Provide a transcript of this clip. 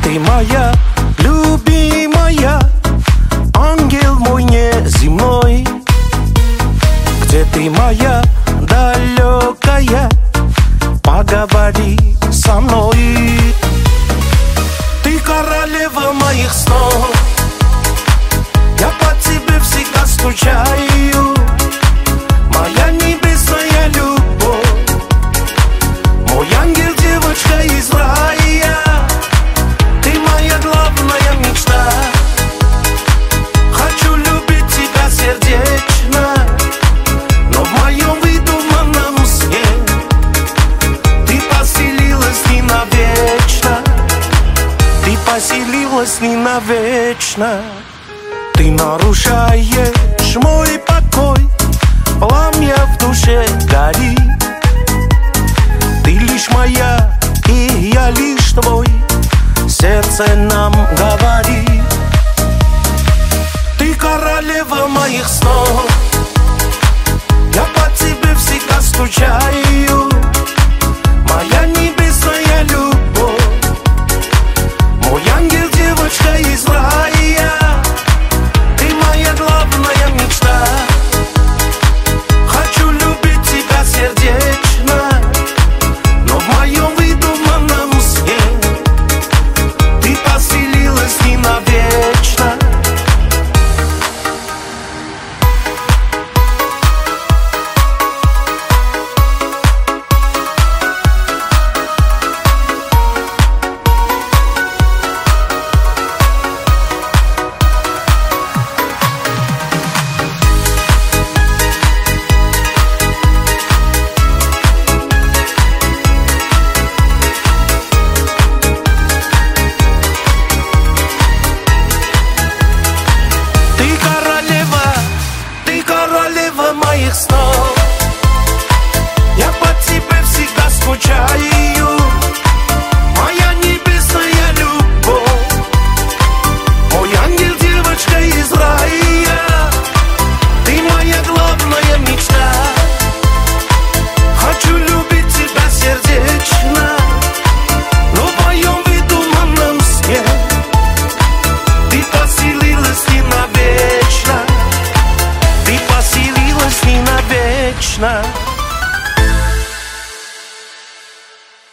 ты моя любимая, ангел мой неземной? Где ты, моя далекая? Поговори со мной. Ты королева моих снов, я по тебе всегда скучаю. Моя небесная любовь, мой ангел, девочка из рая. Ты моя главная мечта, хочу любить тебя сердечно. Но в моем выдуманном сне ты поселилась не навечно. Ты поселилась не навечно. Ты нарушаешь мой покой, пламя в душе горит. Ты лишь моя, и я лишь твой, сердце нам говорит. Ты королева моих снов, я по тебе всегда скучаю. Моя небесная любовь, мой ангел, девочка из рая. Ты моя главная мечта, хочу любить тебя сердечно. Но в моем выдуманном сне ты поселилась не навечно. Моих снов, я по тебе всегда скучаю. Моя небесная любовь, мой ангел, девочка из рая. Ты моя главная мечта, хочу любить тебя сердечно. Но в моем выдуманном сне ты поселилась не навечно. Ты поселилась не навечно.